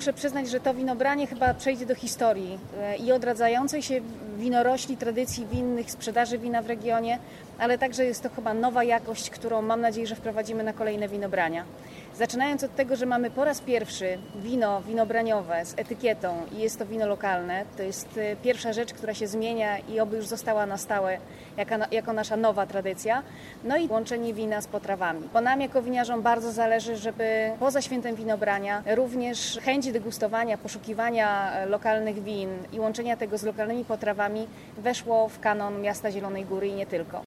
muszę przyznać, że to winobranie chyba przejdzie do historii i odradzającej się winorośli, tradycji winnych, sprzedaży wina w regionie, ale także jest to chyba nowa jakość, którą mam nadzieję, że wprowadzimy na kolejne winobrania. Zaczynając od tego, że mamy po raz pierwszy wino winobraniowe z etykietą i jest to wino lokalne, to jest pierwsza rzecz, która się zmienia i oby już została na stałe jako nasza nowa tradycja. No i łączenie wina z potrawami. Bo nam jako winiarzom bardzo zależy, żeby poza świętem winobrania również chęć degustowania, poszukiwania lokalnych win i łączenia tego z lokalnymi potrawami weszło w kanon miasta Zielonej Góry i nie tylko.